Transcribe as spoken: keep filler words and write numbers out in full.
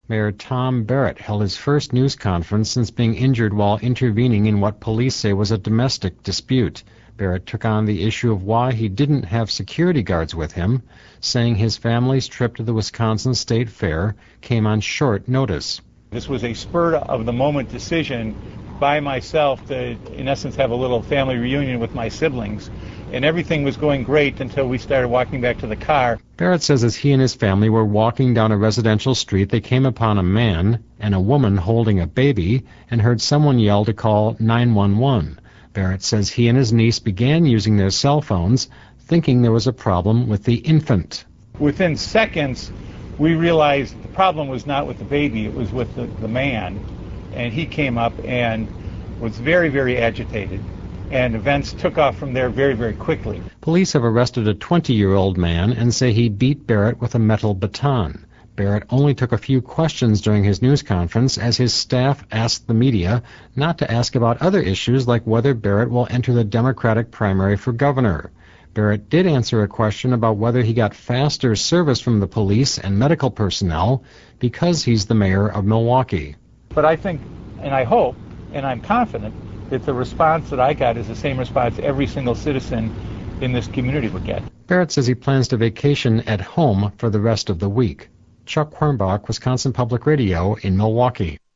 Mayor Tom Barrett held his first news conference since being injured while intervening in what police say was a domestic dispute. Barrett took on the issue of why he didn't have security guards with him, saying his family's trip to the Wisconsin State Fair came on short notice. This was a spur-of-the-moment decision by myself to, in essence, have a little family reunion with my siblings. And everything was going great until we started walking back to the car. Barrett says as he and his family were walking down a residential street, they came upon a man and a woman holding a baby and heard someone yell to call nine one one. Barrett says he and his niece began using their cell phones, thinking there was a problem with the infant. Within seconds, we realized the problem was not with the baby, it was with the, the man. And he came up and was very, very agitated. And events took off from there very, very quickly. Police have arrested a twenty-year-old man and say he beat Barrett with a metal baton. Barrett only took a few questions during his news conference as his staff asked the media not to ask about other issues like whether Barrett will enter the Democratic primary for governor. Barrett did answer a question about whether he got faster service from the police and medical personnel because he's the mayor of Milwaukee. But I think, and I hope, and I'm confident, that the response that I got is the same response every single citizen in this community would get. Barrett says he plans to vacation at home for the rest of the week. Chuck Hornbach, Wisconsin Public Radio in Milwaukee.